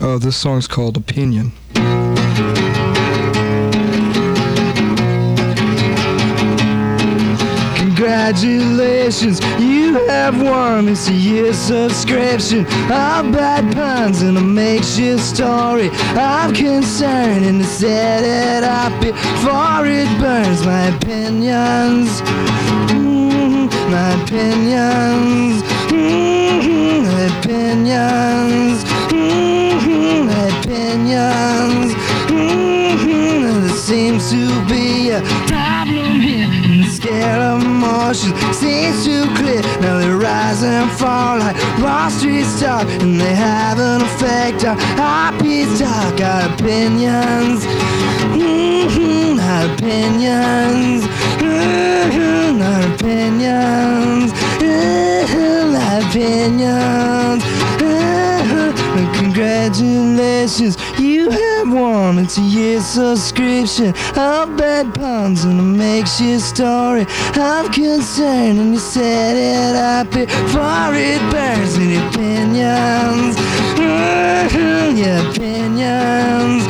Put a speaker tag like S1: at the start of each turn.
S1: This song's called Opinion. Congratulations, you have won this year's subscription of bad puns and a makeshift story of concern, and to set it up before it burns. My opinions, my opinions, my opinions, my opinions. There seems to be a problem here, and the scale of emotions seems too clear. Now they rise and fall like Wall Street stock, and they have an effect on our peace talk. Our opinions, our opinions, our opinions, our opinions. Congratulations, you have won it's a year's subscription of bad puns and a makeshift story of concern, and you set it up before it burns. And your opinions, your opinions,